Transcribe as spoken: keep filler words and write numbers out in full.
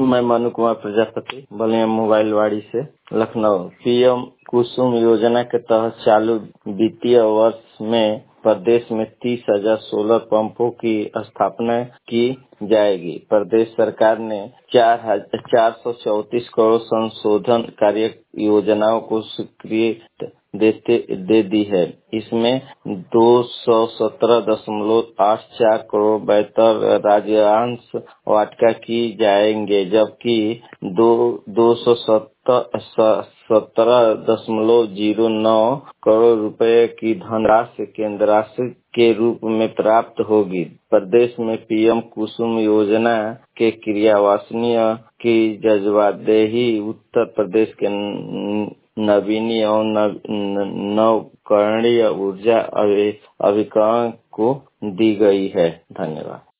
मैं मनु कुमार प्रजापति बलिया मोबाइल वाड़ी से लखनऊ। पीएम कुसुम योजना के तहत चालू वित्तीय वर्ष में प्रदेश में तीस हजार सोलर पंपों की स्थापना की जाएगी। प्रदेश सरकार ने चार चार सौ चौतीस करोड़ संशोधन कार्य योजनाओं को स्वीकृति देते दे दी है। इसमें दो सौ सत्रह दशमलव आठ चार करोड़ बेहतर राज्यांश वाटिका की जाएंगे, जबकि दो दो सौ सत्रह दशमलव जीरो नौ करोड़ रुपए की धनराशि केंद्र राशि के रूप में प्राप्त होगी। प्रदेश में पीएम कुसुम योजना के क्रियान्वयन की जवाबदेही उत्तर प्रदेश के नवीनी और नवकरणीय ऊर्जा अभिकरण को दी गई है। धन्यवाद।